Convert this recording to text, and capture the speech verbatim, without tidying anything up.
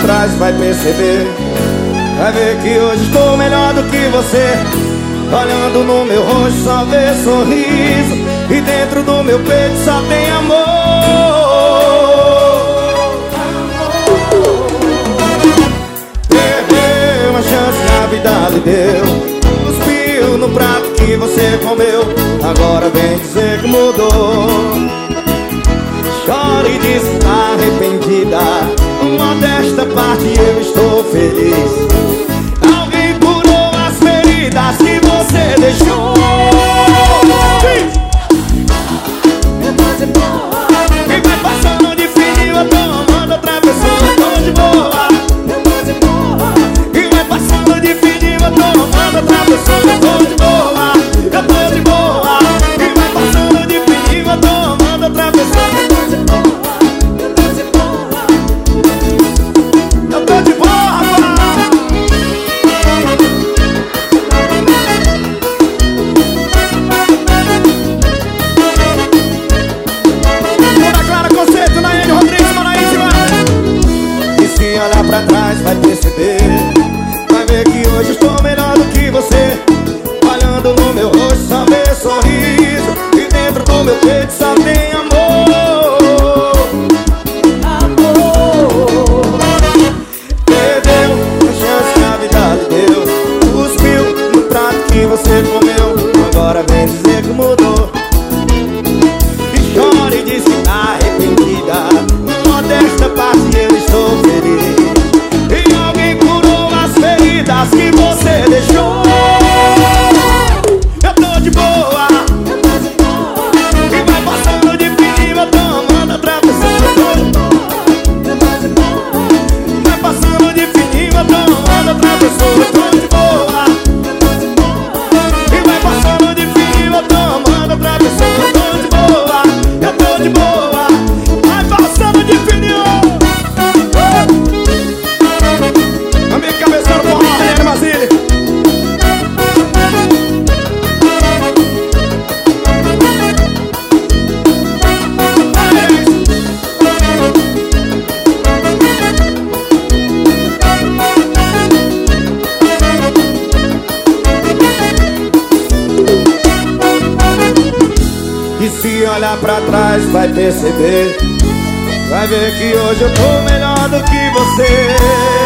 trás vai perceber. Vai ver que hoje estou melhor do que você. Olhando no meu rosto só vê sorriso, e dentro do meu peito só tem amor. Perdeu uma chance que a vida lhe deu. Cuspiu no prato que você comeu. Agora vem dizer que mudou. Chora e diz que tá arrependida. Modesta parte eu estou feliz. Alguém curou as feridas que você deixou. Eu tô de boa. Quem vai passando de fininho eu tô amando outra pessoa. Eu tô de boa. Eu tô de boa. Quem vai passando de fininho eu tô amando outra pessoa. Eu tô de boa. Eu tô de boa. Quem vai passando de fininho eu tô amando outra pessoa. Eu tô de boa. Eu tô de boa. Eu tô de boa, rapaz. Ana Clara Conceito, Nayane Rodrigues, Manaísima. E se olhar pra trás vai perceber. Vai ver que hoje estou melhor do que você. Olhando no meu rosto só vê sorriso, e dentro do meu peito só tem amor. Amor. Perdeu a chance que a vida lhe deu. Cuspiu no prato que você comeu. Agora vem dizer que mudou. E chora e diz que tá arrependida. Modesta parte eu estou feliz. E alguém curou as feridas que você deixou. Eu tô de boa. Eu tô de boa. E vai passando de fininho eu tô amando outra pessoa. Eu tô de boa. Eu tô de boa. Vai passando de fininho eu tô amando outra pessoa. Eu tô de boa. Eu tô de boa. E vai passando de fininho eu tô amando outra pessoa. Eu tô de boa. Eu tô de boa. Vai passando de fininho. A minha cabeça no forró, Mariana Basílio. E se olhar pra trás vai perceber. Vai ver que hoje eu tô melhor do que você.